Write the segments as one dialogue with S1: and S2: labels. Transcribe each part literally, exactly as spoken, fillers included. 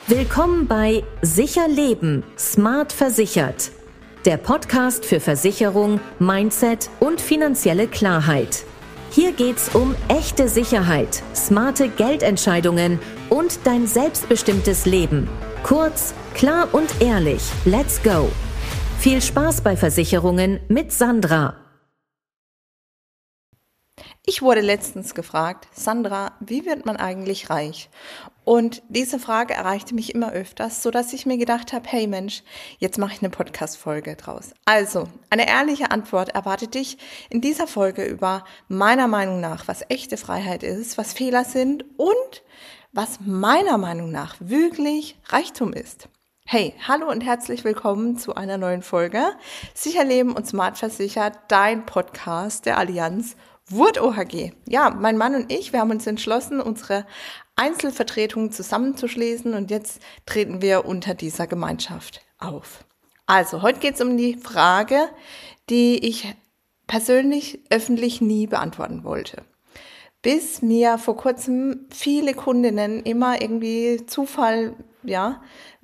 S1: Willkommen bei Sicher Leben, Smart Versichert. Der Podcast für Versicherung, Mindset und finanzielle Klarheit. Hier geht's um echte Sicherheit, smarte Geldentscheidungen und dein selbstbestimmtes Leben. Kurz, klar und ehrlich. Let's go! Viel Spaß bei Versicherungen mit Sandra.
S2: Ich wurde letztens gefragt, Sandra, wie wird man eigentlich reich? Und diese Frage erreichte mich immer öfters, sodass ich mir gedacht habe, hey Mensch, jetzt mache ich eine Podcast-Folge draus. Also, eine ehrliche Antwort erwartet dich in dieser Folge über meiner Meinung nach, was echte Freiheit ist, was Fehler sind und was meiner Meinung nach wirklich Reichtum ist. Hey, hallo und herzlich willkommen zu einer neuen Folge Sicher Leben und Smart Versichert, dein Podcast der Allianz Wurt O H G. Ja, mein Mann und ich, wir haben uns entschlossen, unsere Einzelvertretungen zusammenzuschließen und jetzt treten wir unter dieser Gemeinschaft auf. Also, heute geht es um die Frage, die ich persönlich öffentlich nie beantworten wollte. Bis mir vor kurzem viele Kundinnen immer irgendwie Zufall, ja,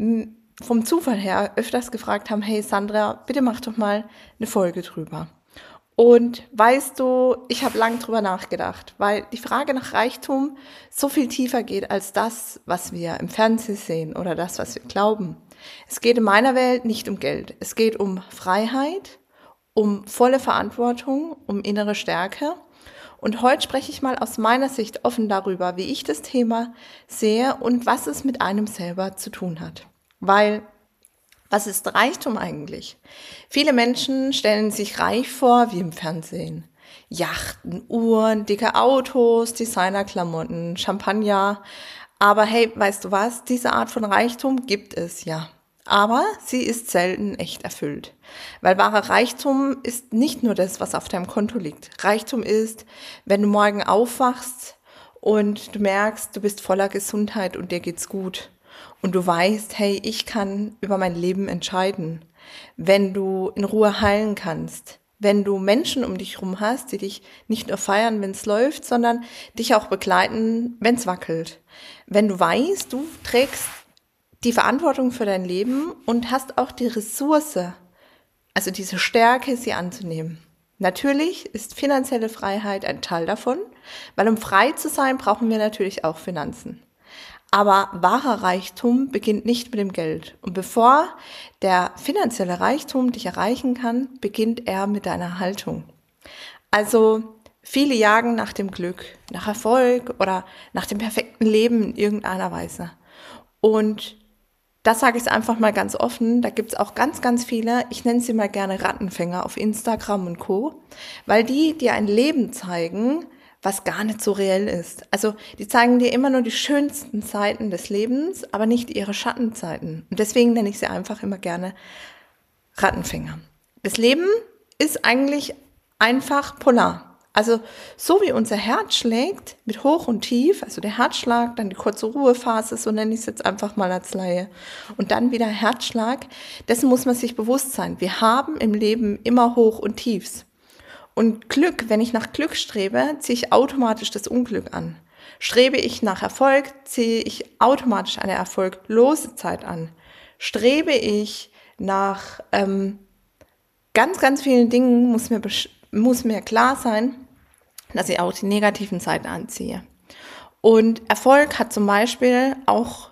S2: vom Zufall her öfters gefragt haben, hey Sandra, bitte mach doch mal eine Folge drüber. Und weißt du, ich habe lange drüber nachgedacht, weil die Frage nach Reichtum so viel tiefer geht als das, was wir im Fernsehen sehen oder das, was wir glauben. Es geht in meiner Welt nicht um Geld. Es geht um Freiheit, um volle Verantwortung, um innere Stärke. Und heute spreche ich mal aus meiner Sicht offen darüber, wie ich das Thema sehe und was es mit einem selber zu tun hat. Weil was ist Reichtum eigentlich? Viele Menschen stellen sich reich vor wie im Fernsehen. Yachten, Uhren, dicke Autos, Designerklamotten, Champagner. Aber hey, weißt du was? Diese Art von Reichtum gibt es ja. Aber sie ist selten echt erfüllt. Weil wahrer Reichtum ist nicht nur das, was auf deinem Konto liegt. Reichtum ist, wenn du morgen aufwachst und du merkst, du bist voller Gesundheit und dir geht's gut. Und du weißt, hey, ich kann über mein Leben entscheiden. Wenn du in Ruhe heilen kannst, wenn du Menschen um dich herum hast, die dich nicht nur feiern, wenn es läuft, sondern dich auch begleiten, wenn es wackelt. Wenn du weißt, du trägst die Verantwortung für dein Leben und hast auch die Ressource, also diese Stärke, sie anzunehmen. Natürlich ist finanzielle Freiheit ein Teil davon, weil um frei zu sein, brauchen wir natürlich auch Finanzen. Aber wahrer Reichtum beginnt nicht mit dem Geld. Und bevor der finanzielle Reichtum dich erreichen kann, beginnt er mit deiner Haltung. Also viele jagen nach dem Glück, nach Erfolg oder nach dem perfekten Leben in irgendeiner Weise. Und das sage ich einfach mal ganz offen, da gibt es auch ganz, ganz viele, ich nenne sie mal gerne Rattenfänger auf Instagram und Co., weil die dir ein Leben zeigen, was gar nicht so reell ist. Also die zeigen dir immer nur die schönsten Seiten des Lebens, aber nicht ihre Schattenzeiten. Und deswegen nenne ich sie einfach immer gerne Rattenfänger. Das Leben ist eigentlich einfach polar. Also so wie unser Herz schlägt, mit Hoch und Tief, also der Herzschlag, dann die kurze Ruhephase, so nenne ich es jetzt einfach mal als Laie, und dann wieder Herzschlag, dessen muss man sich bewusst sein. Wir haben im Leben immer Hoch und Tiefs. Und Glück, wenn ich nach Glück strebe, ziehe ich automatisch das Unglück an. Strebe ich nach Erfolg, ziehe ich automatisch eine erfolglose Zeit an. Strebe ich nach ähm, ganz, ganz vielen Dingen, muss mir, muss mir klar sein, dass ich auch die negativen Seiten anziehe. Und Erfolg hat zum Beispiel auch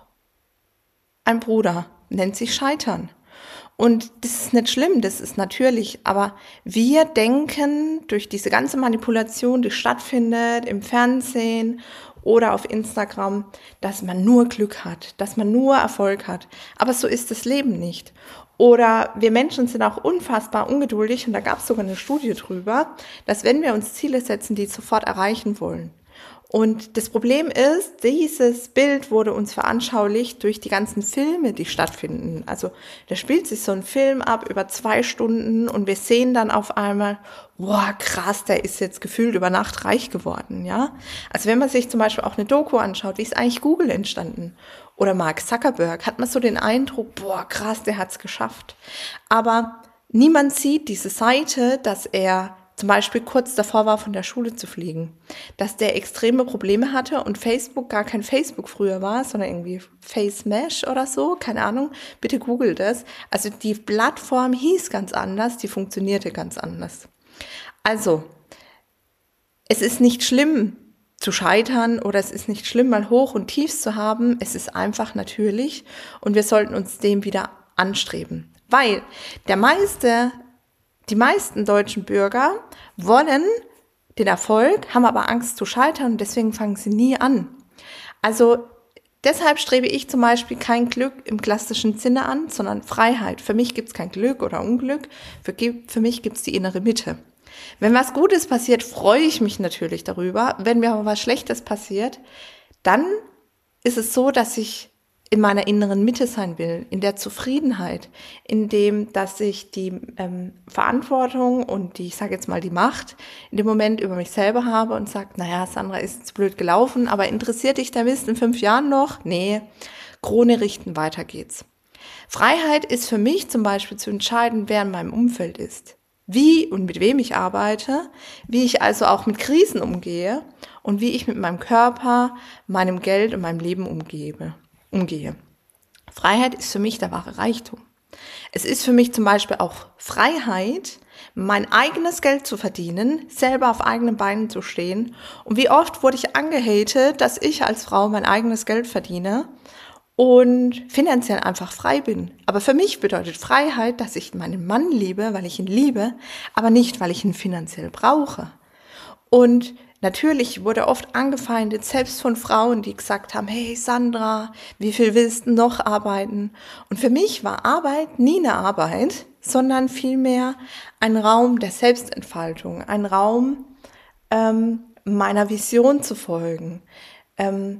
S2: ein Bruder, nennt sich Scheitern. Und das ist nicht schlimm, das ist natürlich, aber wir denken durch diese ganze Manipulation, die stattfindet im Fernsehen oder auf Instagram, dass man nur Glück hat, dass man nur Erfolg hat. Aber so ist das Leben nicht. Oder wir Menschen sind auch unfassbar ungeduldig und da gab es sogar eine Studie drüber, dass wenn wir uns Ziele setzen, die sofort erreichen wollen. Und das Problem ist, dieses Bild wurde uns veranschaulicht durch die ganzen Filme, die stattfinden. Also da spielt sich so ein Film ab über zwei Stunden und wir sehen dann auf einmal, boah, krass, der ist jetzt gefühlt über Nacht reich geworden, ja. Also wenn man sich zum Beispiel auch eine Doku anschaut, wie ist eigentlich Google entstanden? Oder Mark Zuckerberg, hat man so den Eindruck, boah, krass, der hat's geschafft. Aber niemand sieht diese Seite, dass er zum Beispiel kurz davor war, von der Schule zu fliegen, dass der extreme Probleme hatte und Facebook gar kein Facebook früher war, sondern irgendwie FaceMesh oder so, keine Ahnung, bitte googelt das. Also die Plattform hieß ganz anders, die funktionierte ganz anders. Also, es ist nicht schlimm zu scheitern oder es ist nicht schlimm, mal Hoch und Tiefs zu haben, es ist einfach natürlich und wir sollten uns dem wieder anstreben, weil der meiste Die meisten deutschen Bürger wollen den Erfolg, haben aber Angst zu scheitern und deswegen fangen sie nie an. Also deshalb strebe ich zum Beispiel kein Glück im klassischen Sinne an, sondern Freiheit. Für mich gibt es kein Glück oder Unglück, für, für mich gibt es die innere Mitte. Wenn was Gutes passiert, freue ich mich natürlich darüber. Wenn mir aber was Schlechtes passiert, dann ist es so, dass ich in meiner inneren Mitte sein will, in der Zufriedenheit, in dem, dass ich die ähm, Verantwortung und die, ich sage jetzt mal die Macht, in dem Moment über mich selber habe und sage, naja, Sandra, ist jetzt blöd gelaufen, aber interessiert dich der Mist in fünf Jahren noch? Nee, Krone richten, weiter geht's. Freiheit ist für mich zum Beispiel zu entscheiden, wer in meinem Umfeld ist, wie und mit wem ich arbeite, wie ich also auch mit Krisen umgehe und wie ich mit meinem Körper, meinem Geld und meinem Leben umgebe. umgehe. Freiheit ist für mich der wahre Reichtum. Es ist für mich zum Beispiel auch Freiheit, mein eigenes Geld zu verdienen, selber auf eigenen Beinen zu stehen. Und wie oft wurde ich angehatet, dass ich als Frau mein eigenes Geld verdiene und finanziell einfach frei bin. Aber für mich bedeutet Freiheit, dass ich meinen Mann liebe, weil ich ihn liebe, aber nicht, weil ich ihn finanziell brauche. Und natürlich wurde oft angefeindet, selbst von Frauen, die gesagt haben, hey Sandra, wie viel willst du noch arbeiten? Und für mich war Arbeit nie eine Arbeit, sondern vielmehr ein Raum der Selbstentfaltung, ein Raum, ähm, meiner Vision zu folgen. Ähm,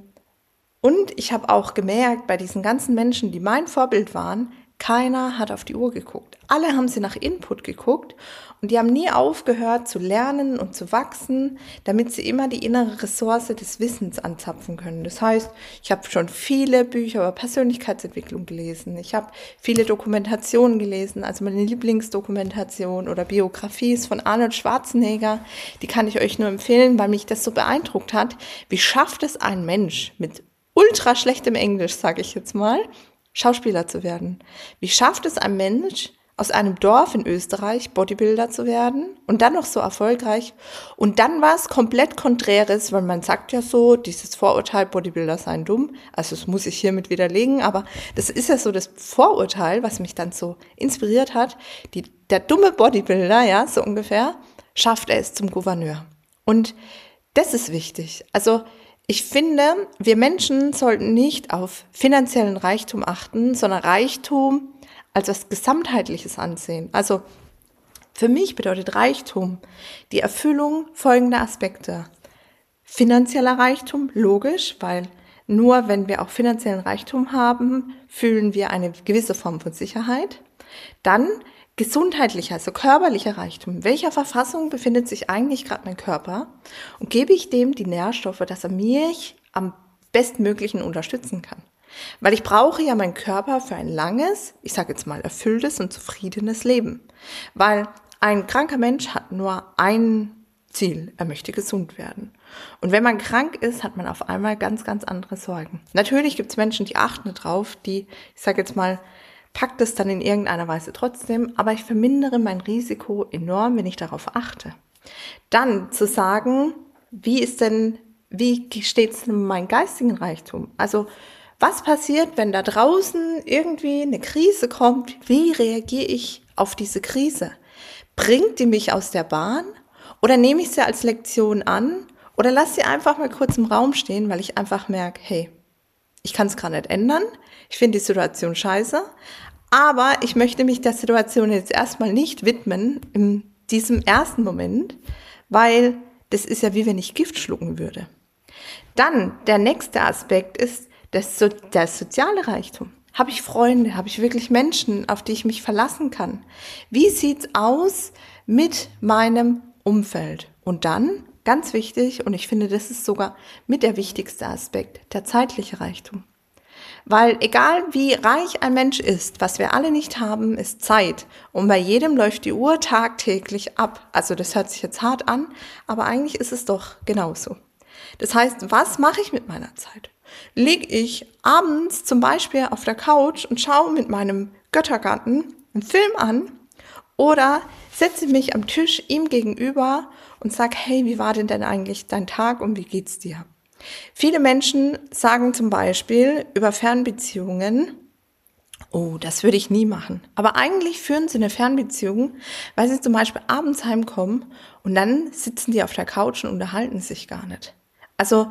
S2: und ich habe auch gemerkt, bei diesen ganzen Menschen, die mein Vorbild waren, keiner hat auf die Uhr geguckt. Alle haben sie nach Input geguckt und die haben nie aufgehört zu lernen und zu wachsen, damit sie immer die innere Ressource des Wissens anzapfen können. Das heißt, ich habe schon viele Bücher über Persönlichkeitsentwicklung gelesen. Ich habe viele Dokumentationen gelesen, also meine Lieblingsdokumentation oder Biografie ist von Arnold Schwarzenegger. Die kann ich euch nur empfehlen, weil mich das so beeindruckt hat. Wie schafft es ein Mensch mit ultra schlechtem Englisch, sage ich jetzt mal, Schauspieler zu werden? Wie schafft es ein Mensch, aus einem Dorf in Österreich Bodybuilder zu werden und dann noch so erfolgreich und dann was komplett Konträres, weil man sagt ja so, dieses Vorurteil, Bodybuilder seien dumm, also das muss ich hiermit widerlegen, aber das ist ja so das Vorurteil, was mich dann so inspiriert hat, die, der dumme Bodybuilder, ja, so ungefähr, schafft er es zum Gouverneur. Und das ist wichtig. Also ich finde, wir Menschen sollten nicht auf finanziellen Reichtum achten, sondern Reichtum als was Gesamtheitliches ansehen. Also für mich bedeutet Reichtum die Erfüllung folgender Aspekte. Finanzieller Reichtum, logisch, weil nur wenn wir auch finanziellen Reichtum haben, fühlen wir eine gewisse Form von Sicherheit. Dann gesundheitlicher, also körperlicher Reichtum. In welcher Verfassung befindet sich eigentlich gerade mein Körper? Und gebe ich dem die Nährstoffe, dass er mich am bestmöglichen unterstützen kann? Weil ich brauche ja meinen Körper für ein langes, ich sage jetzt mal erfülltes und zufriedenes Leben. Weil ein kranker Mensch hat nur ein Ziel, er möchte gesund werden. Und wenn man krank ist, hat man auf einmal ganz, ganz andere Sorgen. Natürlich gibt es Menschen, die achten drauf, die, ich sage jetzt mal, packt es dann in irgendeiner Weise trotzdem, aber ich vermindere mein Risiko enorm, wenn ich darauf achte. Dann zu sagen, wie ist denn, wie steht es mit meinem geistigen Reichtum? Also was passiert, wenn da draußen irgendwie eine Krise kommt? Wie reagiere ich auf diese Krise? Bringt die mich aus der Bahn oder nehme ich sie als Lektion an oder lasse sie einfach mal kurz im Raum stehen, weil ich einfach merke, hey, ich kann es gerade nicht ändern, ich finde die Situation scheiße, aber ich möchte mich der Situation jetzt erstmal nicht widmen in diesem ersten Moment, weil das ist ja wie wenn ich Gift schlucken würde. Dann der nächste Aspekt ist das so, der soziale Reichtum. Habe ich Freunde, habe ich wirklich Menschen, auf die ich mich verlassen kann? Wie sieht's aus mit meinem Umfeld? Und dann, ganz wichtig, und ich finde, das ist sogar mit der wichtigste Aspekt, der zeitliche Reichtum. Weil egal wie reich ein Mensch ist, was wir alle nicht haben, ist Zeit. Und bei jedem läuft die Uhr tagtäglich ab. Also das hört sich jetzt hart an, aber eigentlich ist es doch genauso. Das heißt, was mache ich mit meiner Zeit? Liege ich abends zum Beispiel auf der Couch und schaue mit meinem Göttergatten einen Film an oder setze mich am Tisch ihm gegenüber und sage, hey, wie war denn denn eigentlich dein Tag und wie geht's dir? Viele Menschen sagen zum Beispiel über Fernbeziehungen, oh, das würde ich nie machen. Aber eigentlich führen sie eine Fernbeziehung, weil sie zum Beispiel abends heimkommen und dann sitzen die auf der Couch und unterhalten sich gar nicht. Also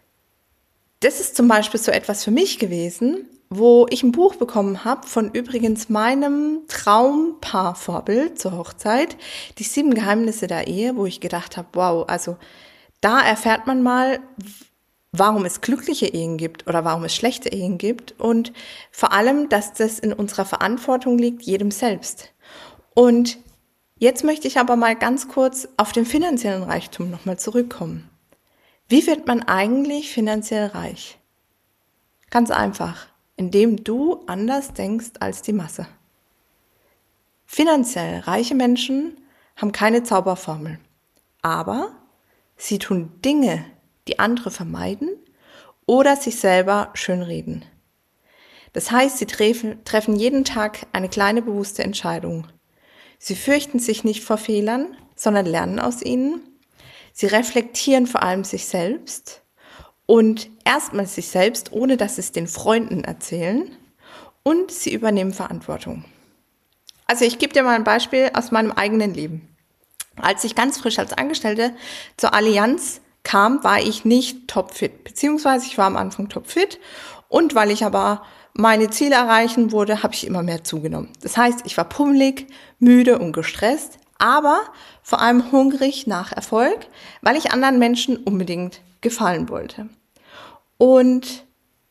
S2: das ist zum Beispiel so etwas für mich gewesen, wo ich ein Buch bekommen habe von übrigens meinem Traumpaarvorbild zur Hochzeit, die sieben Geheimnisse der Ehe, wo ich gedacht habe, wow, also da erfährt man mal, warum es glückliche Ehen gibt oder warum es schlechte Ehen gibt und vor allem, dass das in unserer Verantwortung liegt, jedem selbst. Und jetzt möchte ich aber mal ganz kurz auf den finanziellen Reichtum nochmal zurückkommen. Wie wird man eigentlich finanziell reich? Ganz einfach, indem du anders denkst als die Masse. Finanziell reiche Menschen haben keine Zauberformel, aber sie tun Dinge, die andere vermeiden oder sich selber schönreden. Das heißt, sie treffen, treffen jeden Tag eine kleine bewusste Entscheidung. Sie fürchten sich nicht vor Fehlern, sondern lernen aus ihnen. Sie reflektieren vor allem sich selbst und erstmal sich selbst, ohne dass sie es den Freunden erzählen. Und sie übernehmen Verantwortung. Also ich gebe dir mal ein Beispiel aus meinem eigenen Leben. Als ich ganz frisch als Angestellte zur Allianz kam, war ich nicht topfit, beziehungsweise ich war am Anfang topfit und weil ich aber meine Ziele erreichen wurde, habe ich immer mehr zugenommen. Das heißt, ich war pummelig, müde und gestresst, aber vor allem hungrig nach Erfolg, weil ich anderen Menschen unbedingt gefallen wollte. Und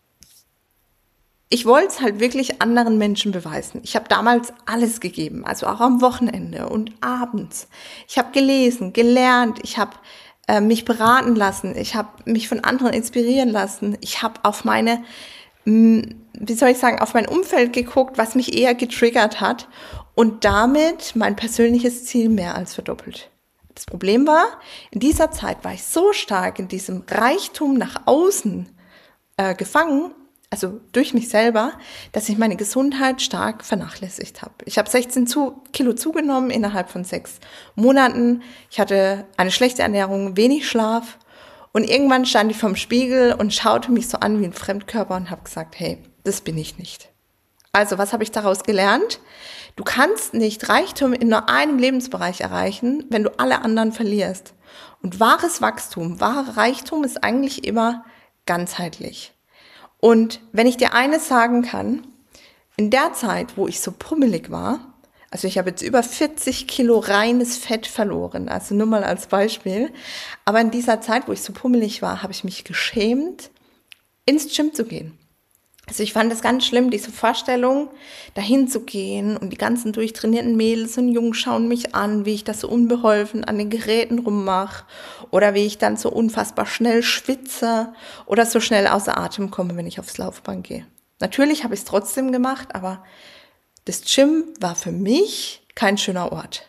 S2: ich wollte es halt wirklich anderen Menschen beweisen. Ich habe damals alles gegeben, also auch am Wochenende und abends. Ich habe gelesen, gelernt, ich habe äh, mich beraten lassen, ich habe mich von anderen inspirieren lassen. Ich habe auf meine, mh, wie soll ich sagen, auf mein Umfeld geguckt, was mich eher getriggert hat und damit mein persönliches Ziel mehr als verdoppelt. Das Problem war, in dieser Zeit war ich so stark in diesem Reichtum nach außen äh, gefangen, also durch mich selber, dass ich meine Gesundheit stark vernachlässigt habe. Ich habe sechzehn Kilo zugenommen innerhalb von sechs Monaten. Ich hatte eine schlechte Ernährung, wenig Schlaf und irgendwann stand ich vorm Spiegel und schaute mich so an wie ein Fremdkörper und habe gesagt, hey, das bin ich nicht. Also, was habe ich daraus gelernt? Du kannst nicht Reichtum in nur einem Lebensbereich erreichen, wenn du alle anderen verlierst. Und wahres Wachstum, wahre Reichtum ist eigentlich immer ganzheitlich. Und wenn ich dir eines sagen kann, in der Zeit, wo ich so pummelig war, also ich habe jetzt über vierzig Kilo reines Fett verloren, also nur mal als Beispiel, aber in dieser Zeit, wo ich so pummelig war, habe ich mich geschämt, ins Gym zu gehen. Also ich fand es ganz schlimm, diese Vorstellung, dahin zu gehen und die ganzen durchtrainierten Mädels und Jungs schauen mich an, wie ich das so unbeholfen an den Geräten rummache oder wie ich dann so unfassbar schnell schwitze oder so schnell außer Atem komme, wenn ich aufs Laufband gehe. Natürlich habe ich es trotzdem gemacht, aber das Gym war für mich kein schöner Ort.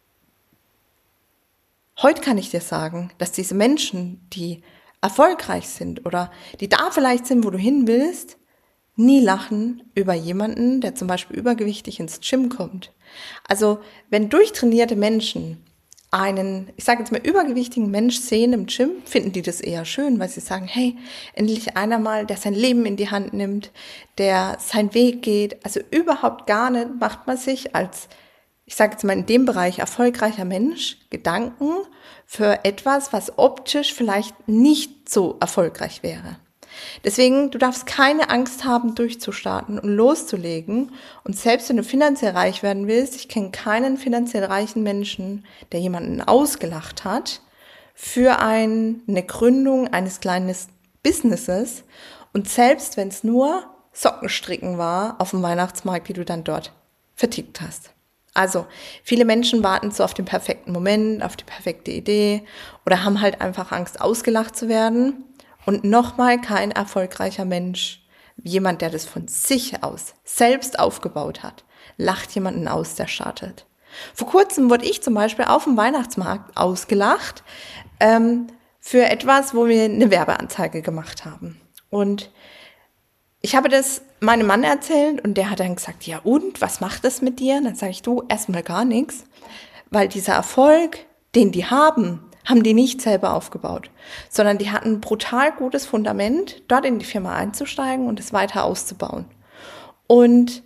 S2: Heute kann ich dir sagen, dass diese Menschen, die erfolgreich sind oder die da vielleicht sind, wo du hin willst, nie lachen über jemanden, der zum Beispiel übergewichtig ins Gym kommt. Also wenn durchtrainierte Menschen einen, ich sage jetzt mal, übergewichtigen Mensch sehen im Gym, finden die das eher schön, weil sie sagen, hey, endlich einer mal, der sein Leben in die Hand nimmt, der seinen Weg geht. Also überhaupt gar nicht macht man sich als, ich sage jetzt mal in dem Bereich, erfolgreicher Mensch Gedanken für etwas, was optisch vielleicht nicht so erfolgreich wäre. Deswegen, du darfst keine Angst haben, durchzustarten und loszulegen. Und selbst wenn du finanziell reich werden willst, ich kenne keinen finanziell reichen Menschen, der jemanden ausgelacht hat für ein, eine Gründung eines kleinen Businesses. Und selbst wenn es nur Sockenstricken war auf dem Weihnachtsmarkt, die du dann dort vertickt hast. Also, viele Menschen warten so auf den perfekten Moment, auf die perfekte Idee oder haben halt einfach Angst, ausgelacht zu werden. Und nochmal, kein erfolgreicher Mensch jemand, der das von sich aus selbst aufgebaut hat, lacht jemanden aus, der startet. Vor kurzem wurde ich zum Beispiel auf dem Weihnachtsmarkt ausgelacht ähm, für etwas, wo wir eine Werbeanzeige gemacht haben. Und ich habe das meinem Mann erzählt und der hat dann gesagt, ja und, was macht das mit dir? Und dann sage ich, du, erstmal gar nichts, weil dieser Erfolg, den die haben, haben die nicht selber aufgebaut, sondern die hatten ein brutal gutes Fundament, dort in die Firma einzusteigen und es weiter auszubauen. Und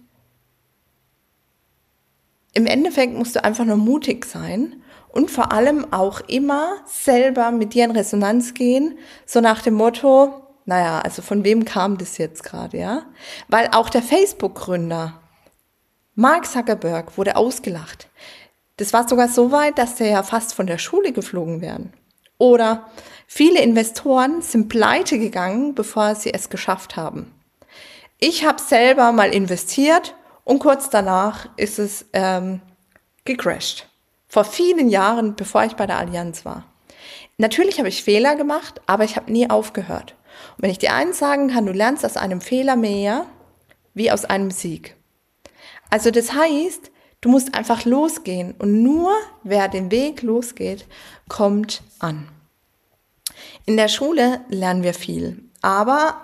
S2: im Endeffekt musst du einfach nur mutig sein und vor allem auch immer selber mit dir in Resonanz gehen, so nach dem Motto, naja, also von wem kam das jetzt gerade, ja? Weil auch der Facebook-Gründer Mark Zuckerberg wurde ausgelacht. Das war sogar so weit, dass der ja fast von der Schule geflogen wäre. Oder viele Investoren sind pleite gegangen, bevor sie es geschafft haben. Ich habe selber mal investiert und kurz danach ist es ähm, gecrashed. Vor vielen Jahren, bevor ich bei der Allianz war. Natürlich habe ich Fehler gemacht, aber ich habe nie aufgehört. Und wenn ich dir eins sagen kann, du lernst aus einem Fehler mehr wie aus einem Sieg. Also das heißt, du musst einfach losgehen und nur wer den Weg losgeht, kommt an. In der Schule lernen wir viel, aber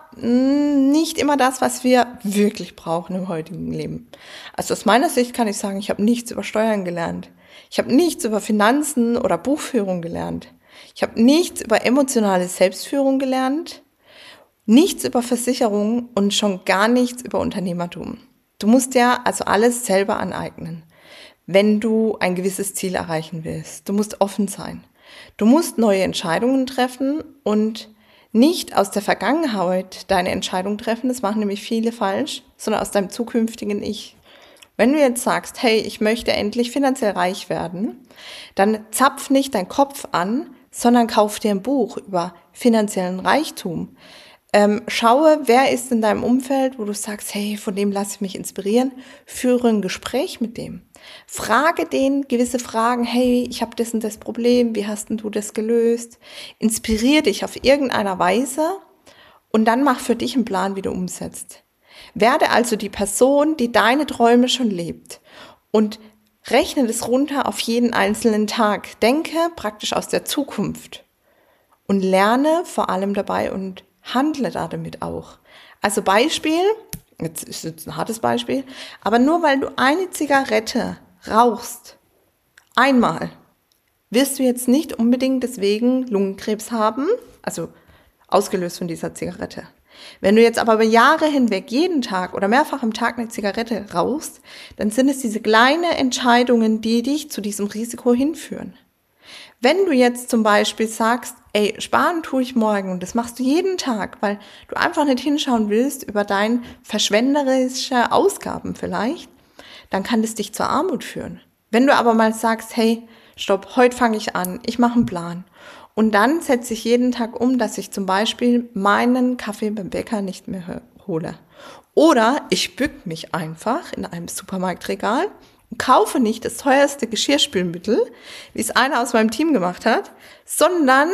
S2: nicht immer das, was wir wirklich brauchen im heutigen Leben. Also aus meiner Sicht kann ich sagen, ich habe nichts über Steuern gelernt. Ich habe nichts über Finanzen oder Buchführung gelernt. Ich habe nichts über emotionale Selbstführung gelernt. Nichts über Versicherung und schon gar nichts über Unternehmertum. Du musst ja also alles selber aneignen, wenn du ein gewisses Ziel erreichen willst. Du musst offen sein. Du musst neue Entscheidungen treffen und nicht aus der Vergangenheit deine Entscheidung treffen, das machen nämlich viele falsch, sondern aus deinem zukünftigen Ich. Wenn du jetzt sagst, hey, ich möchte endlich finanziell reich werden, dann zapf nicht deinen Kopf an, sondern kauf dir ein Buch über finanziellen Reichtum. Ähm, schaue, wer ist in deinem Umfeld, wo du sagst, hey, von dem lasse ich mich inspirieren, führe ein Gespräch mit dem. Frage den gewisse Fragen, hey, ich habe das und das Problem, wie hast denn du das gelöst? Inspiriere dich auf irgendeiner Weise und dann mach für dich einen Plan, wie du umsetzt. Werde also die Person, die deine Träume schon lebt und rechne das runter auf jeden einzelnen Tag. Denke praktisch aus der Zukunft und lerne vor allem dabei und handle da damit auch. Also Beispiel, jetzt ist jetzt ein hartes Beispiel, aber nur weil du eine Zigarette rauchst, einmal, wirst du jetzt nicht unbedingt deswegen Lungenkrebs haben, also ausgelöst von dieser Zigarette. Wenn du jetzt aber über Jahre hinweg jeden Tag oder mehrfach am Tag eine Zigarette rauchst, dann sind es diese kleinen Entscheidungen, die dich zu diesem Risiko hinführen. Wenn du jetzt zum Beispiel sagst, ey, sparen tue ich morgen und das machst du jeden Tag, weil du einfach nicht hinschauen willst über deine verschwenderische Ausgaben vielleicht, dann kann das dich zur Armut führen. Wenn du aber mal sagst, hey, stopp, heute fange ich an, ich mache einen Plan und dann setze ich jeden Tag um, dass ich zum Beispiel meinen Kaffee beim Bäcker nicht mehr hole. Oder ich bück mich einfach in einem Supermarktregal und kaufe nicht das teuerste Geschirrspülmittel, wie es einer aus meinem Team gemacht hat, sondern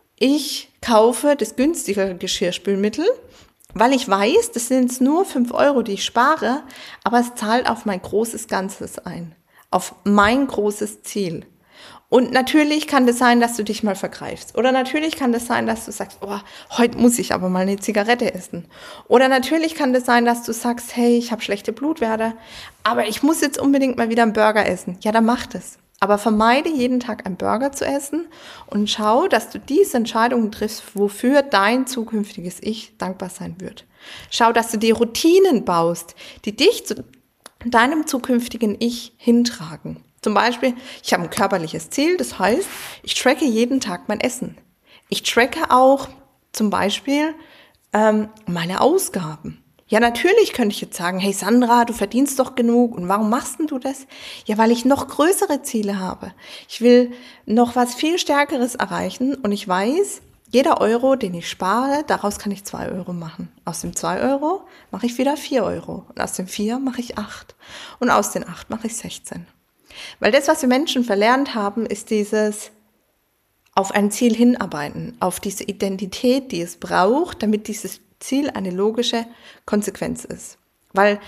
S2: ich kaufe das günstigere Geschirrspülmittel, weil ich weiß, das sind nur fünf Euro, die ich spare, aber es zahlt auf mein großes Ganzes ein, auf mein großes Ziel. Und natürlich kann das sein, dass du dich mal vergreifst. Oder natürlich kann das sein, dass du sagst, oh, heute muss ich aber mal eine Zigarette essen. Oder natürlich kann das sein, dass du sagst, hey, ich habe schlechte Blutwerte, aber ich muss jetzt unbedingt mal wieder einen Burger essen. Ja, dann mach das. Aber vermeide jeden Tag einen Burger zu essen und schau, dass du diese Entscheidungen triffst, wofür dein zukünftiges Ich dankbar sein wird. Schau, dass du die Routinen baust, die dich zu deinem zukünftigen Ich hintragen. Zum Beispiel, ich habe ein körperliches Ziel, das heißt, ich tracke jeden Tag mein Essen. Ich tracke auch zum Beispiel ähm, meine Ausgaben. Ja, natürlich könnte ich jetzt sagen, hey Sandra, du verdienst doch genug und warum machst denn du das? Ja, weil ich noch größere Ziele habe. Ich will noch was viel Stärkeres erreichen und ich weiß, jeder Euro, den ich spare, daraus kann ich zwei Euro machen. Aus dem zwei Euro mache ich wieder vier Euro und aus dem vier mache ich acht und aus den acht mache ich sechzehn. Weil das, was wir Menschen verlernt haben, ist dieses auf ein Ziel hinarbeiten, auf diese Identität, die es braucht, damit dieses Ziel eine logische Konsequenz ist. Weil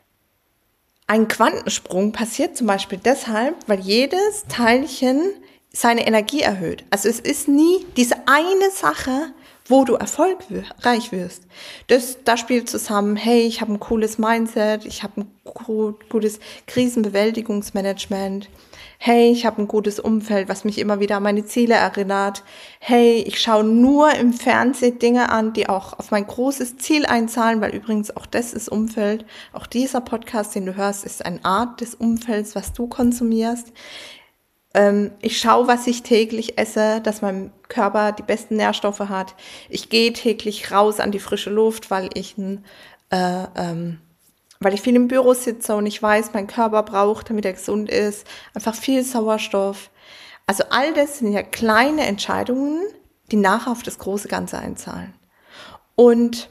S2: ein Quantensprung passiert zum Beispiel deshalb, weil jedes Teilchen seine Energie erhöht. Also es ist nie diese eine Sache, wo du erfolgreich wirst. Das, das spielt zusammen, hey, ich habe ein cooles Mindset, ich habe ein gutes Krisenbewältigungsmanagement, hey, ich habe ein gutes Umfeld, was mich immer wieder an meine Ziele erinnert, hey, ich schaue nur im Fernsehen Dinge an, die auch auf mein großes Ziel einzahlen, weil übrigens auch das ist Umfeld, auch dieser Podcast, den du hörst, ist eine Art des Umfelds, was du konsumierst. Ich schaue, was ich täglich esse, dass mein Körper die besten Nährstoffe hat. Ich gehe täglich raus an die frische Luft, weil ich, ein, äh, ähm, weil ich viel im Büro sitze und ich weiß, mein Körper braucht, damit er gesund ist, einfach viel Sauerstoff. Also all das sind ja kleine Entscheidungen, die nachher auf das große Ganze einzahlen. Und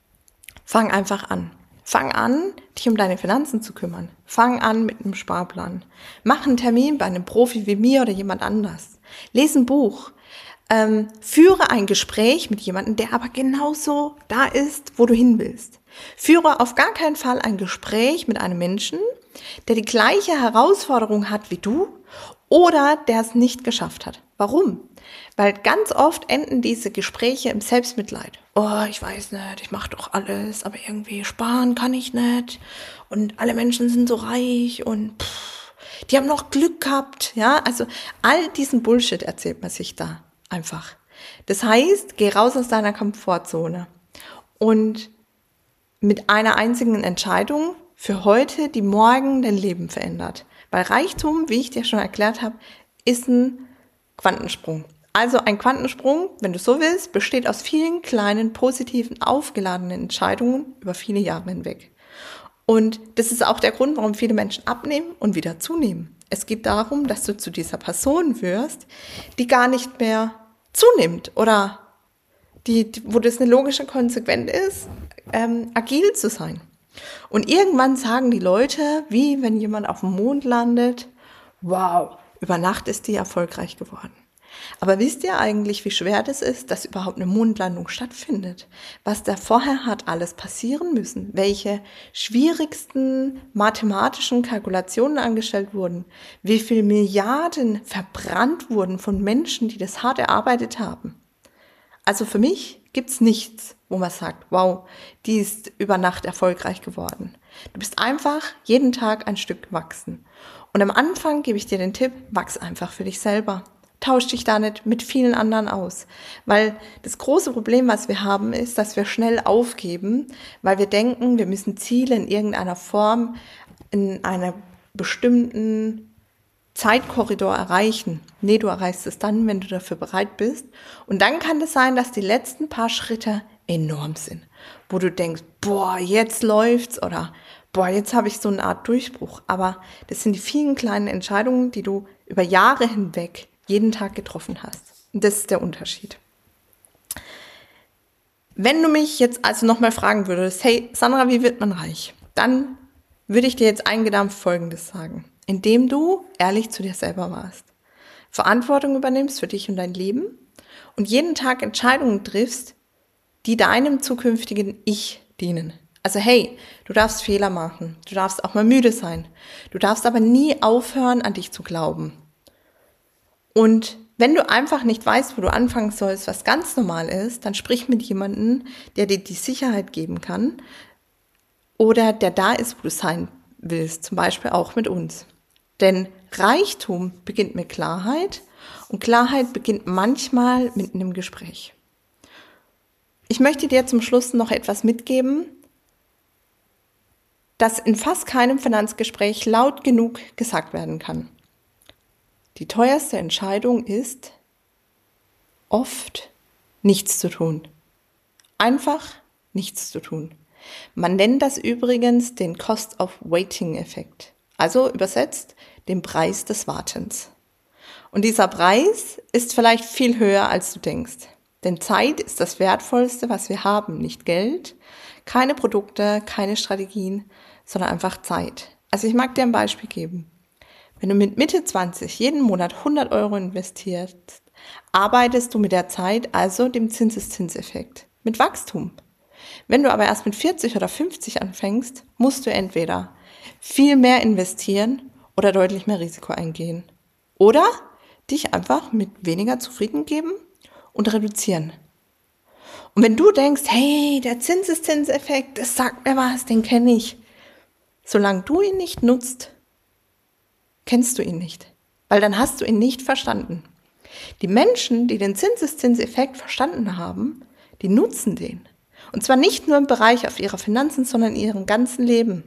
S2: fang einfach an. Fang an, dich um deine Finanzen zu kümmern. Fang an mit einem Sparplan. Mach einen Termin bei einem Profi wie mir oder jemand anders. Lies ein Buch. Ähm, führe ein Gespräch mit jemandem, der aber genauso da ist, wo du hin willst. Führe auf gar keinen Fall ein Gespräch mit einem Menschen, der die gleiche Herausforderung hat wie du oder der es nicht geschafft hat. Warum? Weil ganz oft enden diese Gespräche im Selbstmitleid. Oh, ich weiß nicht, ich mache doch alles, aber irgendwie sparen kann ich nicht. Und alle Menschen sind so reich und pff, die haben noch Glück gehabt. Ja, also all diesen Bullshit erzählt man sich da einfach. Das heißt, geh raus aus deiner Komfortzone und mit einer einzigen Entscheidung für heute, die morgen dein Leben verändert. Weil Reichtum, wie ich dir schon erklärt habe, ist ein Quantensprung. Also ein Quantensprung, wenn du so willst, besteht aus vielen kleinen, positiven, aufgeladenen Entscheidungen über viele Jahre hinweg. Und das ist auch der Grund, warum viele Menschen abnehmen und wieder zunehmen. Es geht darum, dass du zu dieser Person wirst, die gar nicht mehr zunimmt oder die, wo das eine logische Konsequenz ist, ähm, agil zu sein. Und irgendwann sagen die Leute, wie wenn jemand auf dem Mond landet, wow, über Nacht ist die erfolgreich geworden. Aber wisst ihr eigentlich, wie schwer das ist, dass überhaupt eine Mondlandung stattfindet? Was da vorher hat alles passieren müssen? Welche schwierigsten mathematischen Kalkulationen angestellt wurden? Wie viele Milliarden verbrannt wurden von Menschen, die das hart erarbeitet haben? Also für mich gibt's nichts, wo man sagt, wow, die ist über Nacht erfolgreich geworden. Du bist einfach jeden Tag ein Stück gewachsen. Und am Anfang gebe ich dir den Tipp, wachs einfach für dich selber. Tausch dich da nicht mit vielen anderen aus. Weil das große Problem, was wir haben, ist, dass wir schnell aufgeben, weil wir denken, wir müssen Ziele in irgendeiner Form, in einer bestimmten Zeitkorridor erreichen. Nee, du erreichst es dann, wenn du dafür bereit bist. Und dann kann es sein, dass die letzten paar Schritte enorm sind. Wo du denkst, boah, jetzt läuft's oder boah, jetzt habe ich so eine Art Durchbruch. Aber das sind die vielen kleinen Entscheidungen, die du über Jahre hinweg jeden Tag getroffen hast. Und das ist der Unterschied. Wenn du mich jetzt also nochmal fragen würdest, hey Sandra, wie wird man reich? Dann würde ich dir jetzt eingedampft Folgendes sagen. Indem du ehrlich zu dir selber warst, Verantwortung übernimmst für dich und dein Leben und jeden Tag Entscheidungen triffst, die deinem zukünftigen Ich dienen. Also hey, du darfst Fehler machen, du darfst auch mal müde sein, du darfst aber nie aufhören, an dich zu glauben. Und wenn du einfach nicht weißt, wo du anfangen sollst, was ganz normal ist, dann sprich mit jemandem, der dir die Sicherheit geben kann oder der da ist, wo du sein willst, zum Beispiel auch mit uns. Denn Reichtum beginnt mit Klarheit und Klarheit beginnt manchmal mit einem Gespräch. Ich möchte dir zum Schluss noch etwas mitgeben, das in fast keinem Finanzgespräch laut genug gesagt werden kann. Die teuerste Entscheidung ist, oft nichts zu tun. Einfach nichts zu tun. Man nennt das übrigens den Cost-of-Waiting-Effekt. Also übersetzt den Preis des Wartens. Und dieser Preis ist vielleicht viel höher, als du denkst. Denn Zeit ist das Wertvollste, was wir haben. Nicht Geld, keine Produkte, keine Strategien, sondern einfach Zeit. Also ich mag dir ein Beispiel geben. Wenn du mit Mitte zwanzig jeden Monat hundert Euro investierst, arbeitest du mit der Zeit, also dem Zinseszinseffekt, mit Wachstum. Wenn du aber erst mit vierzig oder fünfzig anfängst, musst du entweder viel mehr investieren oder deutlich mehr Risiko eingehen. Oder dich einfach mit weniger zufrieden geben und reduzieren. Und wenn du denkst, hey, der Zinseszinseffekt, das sagt mir was, den kenne ich. Solange du ihn nicht nutzt, kennst du ihn nicht. Weil dann hast du ihn nicht verstanden. Die Menschen, die den Zinseszinseffekt verstanden haben, die nutzen den. Und zwar nicht nur im Bereich auf ihrer Finanzen, sondern in ihrem ganzen Leben.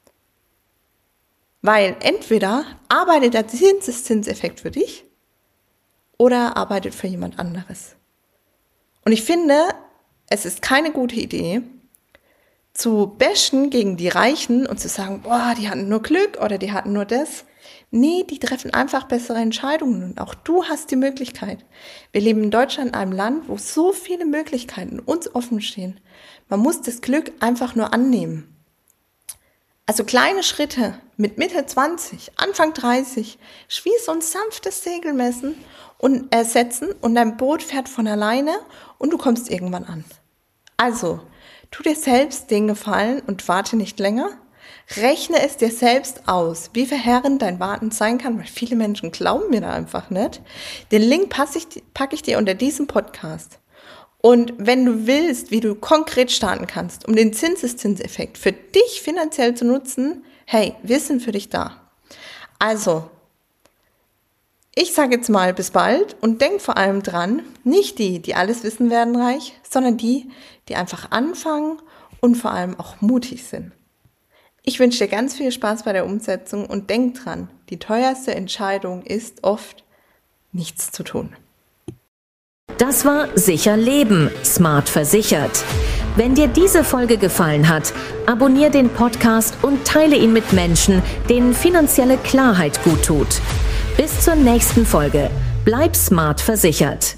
S2: Weil entweder arbeitet der Zinseszinseffekt für dich oder arbeitet für jemand anderes. Und ich finde, es ist keine gute Idee, zu bashen gegen die Reichen und zu sagen, boah, die hatten nur Glück oder die hatten nur das. Nee, die treffen einfach bessere Entscheidungen und auch du hast die Möglichkeit. Wir leben in Deutschland in einem Land, wo so viele Möglichkeiten uns offen stehen. Man muss das Glück einfach nur annehmen. Also kleine Schritte mit Mitte zwanzig, Anfang dreißig, wie so ein sanftes Segel messen und ersetzen und dein Boot fährt von alleine und du kommst irgendwann an. Also, tu dir selbst den Gefallen und warte nicht länger. Rechne es dir selbst aus, wie verheerend dein Warten sein kann, weil viele Menschen glauben mir da einfach nicht. Den Link packe ich dir unter diesem Podcast. Und wenn du willst, wie du konkret starten kannst, um den Zinseszinseffekt für dich finanziell zu nutzen, hey, wir sind für dich da. Also, ich sage jetzt mal bis bald und denk vor allem dran, nicht die, die alles wissen werden reich, sondern die, die einfach anfangen und vor allem auch mutig sind. Ich wünsche dir ganz viel Spaß bei der Umsetzung und denk dran, die teuerste Entscheidung ist oft, nichts zu tun.
S1: Das war Sicher Leben, smart versichert. Wenn dir diese Folge gefallen hat, abonniere den Podcast und teile ihn mit Menschen, denen finanzielle Klarheit gut tut. Bis zur nächsten Folge. Bleib smart versichert.